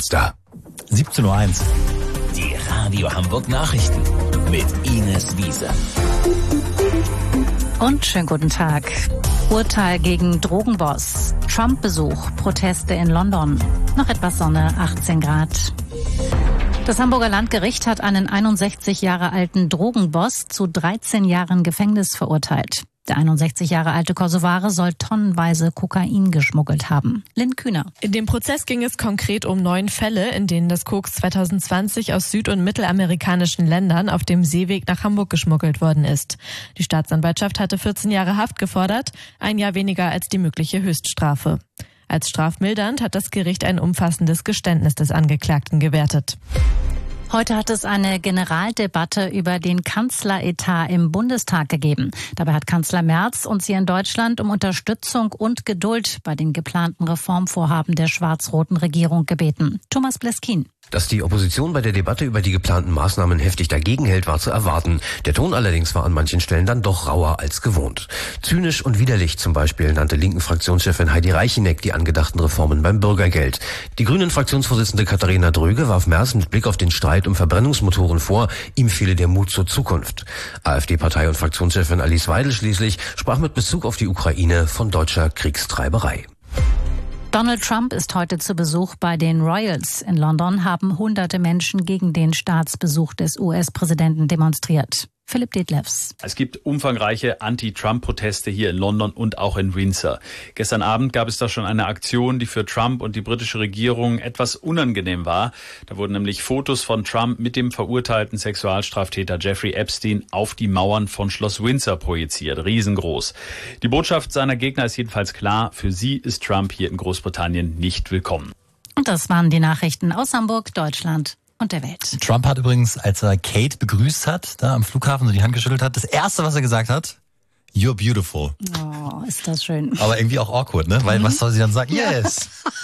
Stadtfenster. 17:01 Uhr. Die Radio Hamburg Nachrichten mit Ines Wiese. Und schönen guten Tag. Urteil gegen Drogenboss. Trump-Besuch, Proteste in London. Noch etwas Sonne, 18 Grad. Das Hamburger Landgericht hat einen 61 Jahre alten Drogenboss zu 13 Jahren Gefängnis verurteilt. Der 61 Jahre alte Kosovare soll tonnenweise Kokain geschmuggelt haben. Lynn Kühner. In dem Prozess ging es konkret um 9 Fälle, in denen das Koks 2020 aus süd- und mittelamerikanischen Ländern auf dem Seeweg nach Hamburg geschmuggelt worden ist. Die Staatsanwaltschaft hatte 14 Jahre Haft gefordert, 1 Jahr weniger als die mögliche Höchststrafe. Als strafmildernd hat das Gericht ein umfassendes Geständnis des Angeklagten gewertet. Heute hat es eine Generaldebatte über den Kanzleretat im Bundestag gegeben. Dabei hat Kanzler Merz uns hier in Deutschland um Unterstützung und Geduld bei den geplanten Reformvorhaben der schwarz-roten Regierung gebeten. Thomas Bleskin. Dass die Opposition bei der Debatte über die geplanten Maßnahmen heftig dagegen hält, war zu erwarten. Der Ton allerdings war an manchen Stellen dann doch rauer als gewohnt. Zynisch und widerlich zum Beispiel nannte linken Fraktionschefin Heidi Reicheneck die angedachten Reformen beim Bürgergeld. Die grünen Fraktionsvorsitzende Katharina Dröge warf Merz mit Blick auf den Streit um Verbrennungsmotoren vor, ihm fehle der Mut zur Zukunft. AfD-Partei- und Fraktionschefin Alice Weidel schließlich sprach mit Bezug auf die Ukraine von deutscher Kriegstreiberei. Donald Trump ist heute zu Besuch bei den Royals. In London haben hunderte Menschen gegen den Staatsbesuch des US-Präsidenten demonstriert. Philipp Detlefs. Es gibt umfangreiche Anti-Trump-Proteste hier in London und auch in Windsor. Gestern Abend gab es da schon eine Aktion, die für Trump und die britische Regierung etwas unangenehm war. Da wurden nämlich Fotos von Trump mit dem verurteilten Sexualstraftäter Jeffrey Epstein auf die Mauern von Schloss Windsor projiziert. Riesengroß. Die Botschaft seiner Gegner ist jedenfalls klar. Für sie ist Trump hier in Großbritannien nicht willkommen. Und das waren die Nachrichten aus Hamburg, Deutschland und der Welt. Trump hat übrigens, als er Kate begrüßt hat, da am Flughafen so die Hand geschüttelt hat, das Erste, was er gesagt hat, "You're beautiful." Oh, ist das schön. Aber irgendwie auch awkward, ne? Weil was soll sie dann sagen? Yes!